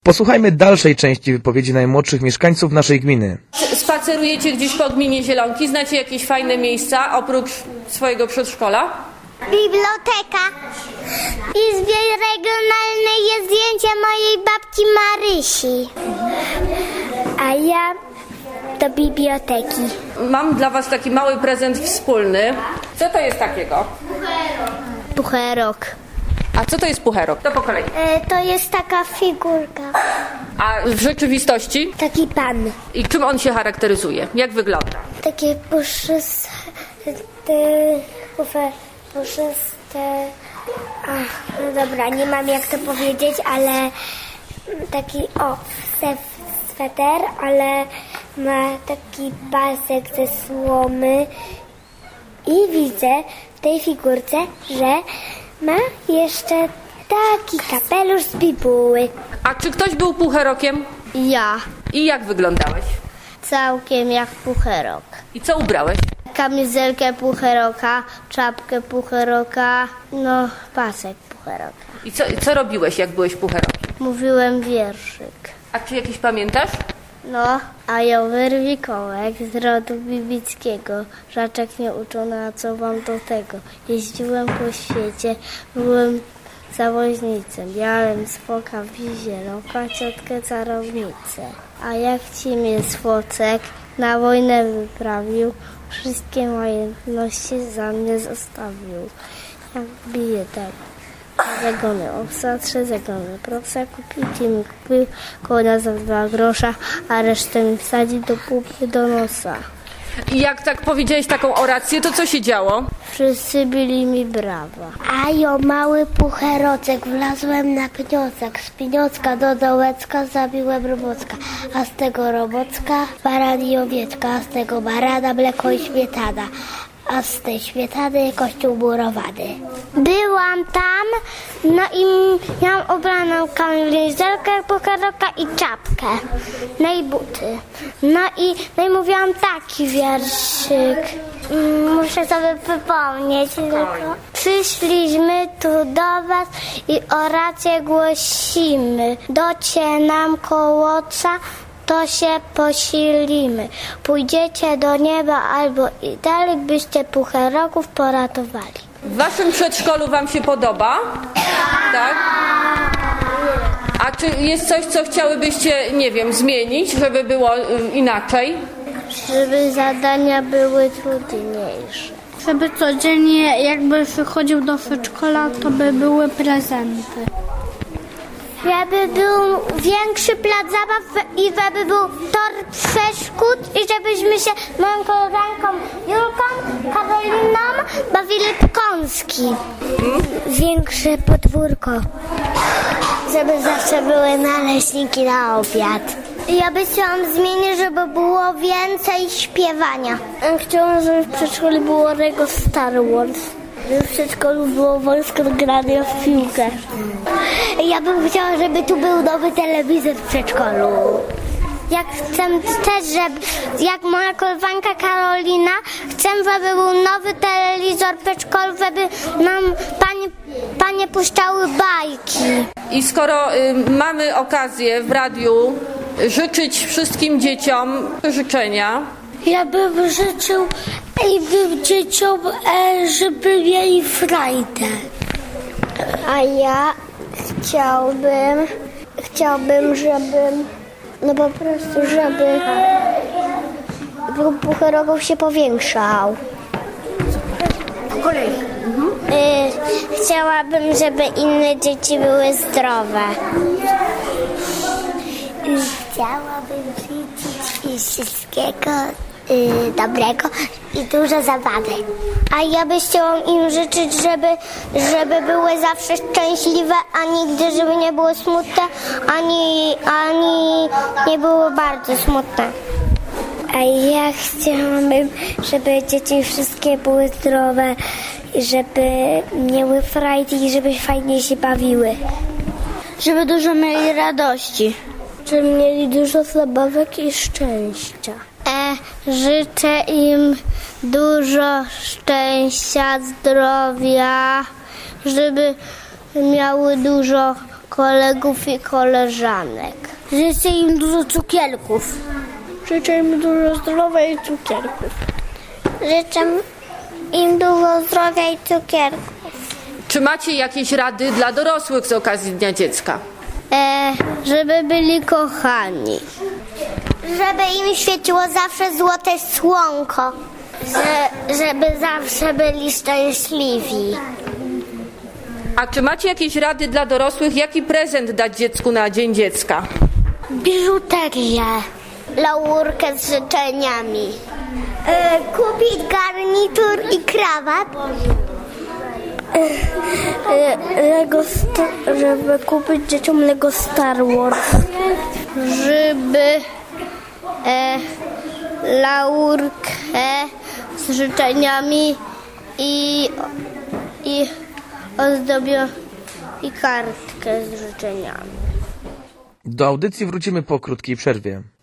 Posłuchajmy dalszej części wypowiedzi najmłodszych mieszkańców naszej gminy. Spacerujecie gdzieś po gminie Zielonki? Znacie jakieś fajne miejsca oprócz swojego przedszkola? Biblioteka. W Izbie Regionalnej jest zdjęcie mojej babci Marysi. A ja do biblioteki. Mam dla was taki mały prezent wspólny. Co to jest takiego? Pucherok. A co to jest pucherok? To po kolei. To jest taka figurka. A w rzeczywistości? Taki pan. I czym on się charakteryzuje? Jak wygląda? Takie puszyste. No dobra, nie mam jak to powiedzieć, ale taki sweter, ale ma taki pasek ze słomy i widzę w tej figurce, że ma jeszcze taki kapelusz z bibuły. A czy ktoś był pucherokiem? Ja. I jak wyglądałeś? Całkiem jak pucherok. I co ubrałeś? Kamizelkę pucheroka, czapkę pucheroka, no pasek pucheroka. I co robiłeś, jak byłeś pucherokiem? Mówiłem wierszyk. A czy jakiś pamiętasz? No, a ja wyrwikołek z rodu biblickiego, żaczek nie uczony, a co wam do tego? Jeździłem po świecie, byłem zawoźnicem, miałem smoka w zieloka, ciotkę czarownicę. A jak ci mnie swocek na wojnę wyprawił, wszystkie majątności za mnie zostawił. Jak bije tak. Zagony owca, 3 zagony propsa, kupił konia za 2 grosza, a resztę mi wsadzi do pupy do nosa. I jak tak powiedziałeś taką orację, to co się działo? Wszyscy bili mi brawa. A ja mały pucherocek, wlazłem na pniocek, z pniocka do dołecka zabiłem robocka, a z tego robocka baran i owieczka, a z tego barana mleko i śmietana, a z tej śmietany kościół murowany. Byłam tam, no i miałam ubraną kamizelkę, pucheroka i czapkę, no i buty. No i mówiłam taki wierszyk. Muszę sobie przypomnieć tylko. Przyszliśmy tu do was i orację głosimy. Docie nam kołoca, to się posilimy. Pójdziecie do nieba albo i dalej, byście pucheroków poratowali. W waszym przedszkolu wam się podoba? Tak? A czy jest coś, co chciałybyście, nie wiem, zmienić, żeby było inaczej? Żeby zadania były trudniejsze. Żeby codziennie jakby przychodził do przedszkola, to by były prezenty. Żeby był większy plac zabaw i żeby był tor przeszkód i żebyśmy się moją koleżanką Julką, Karoliną bawili w kąski. Większe podwórko. Żeby zawsze były naleśniki na obiad. Ja by chciałam zmienić, żeby było więcej śpiewania. Chciałam, żeby w przedszkolu było Lego Star Wars. Żeby w przedszkolu było wojsko do grania w piłkę. Ja bym chciała, żeby tu był nowy telewizor w przedszkolu. Jak chcę też, żeby, jak moja koleżanka Karolina, chcę, żeby był nowy telewizor w przedszkolu, żeby nam panie puszczały bajki. I skoro mamy okazję w radiu życzyć wszystkim dzieciom życzenia. Ja bym życzył dzieciom, żeby mieli frajdę. A ja chciałbym, żeby pucheroków się powiększał. Po kolei. Chciałabym, żeby inne dzieci były zdrowe. Chciałabym życzyć wszystkiego dobrego i dużo zabawy. A ja bym chciała im życzyć, żeby były zawsze szczęśliwe, a nigdy, żeby nie były smutne, ani nie były bardzo smutne. A ja chciałabym, żeby dzieci wszystkie były zdrowe, żeby miały frajdy i żeby fajnie się bawiły. Żeby dużo mieli radości. Żeby mieli dużo zabawek i szczęścia. Życzę im dużo szczęścia, zdrowia, żeby miały dużo kolegów i koleżanek. Życzę im dużo cukierków. Życzę im dużo zdrowia i cukierków. Życzę im dużo zdrowia i cukierków. Czy macie jakieś rady dla dorosłych z okazji Dnia Dziecka? Żeby byli kochani. Żeby im świeciło zawsze złote słonko. Żeby zawsze byli szczęśliwi. A czy macie jakieś rady dla dorosłych? Jaki prezent dać dziecku na Dzień Dziecka? Biżuterię. Laurkę z życzeniami. Kupić garnitur i krawat. Żeby kupić dzieciom Lego Star Wars. Żeby laurkę z życzeniami i ozdobią i kartkę z życzeniami. Do audycji wrócimy po krótkiej przerwie.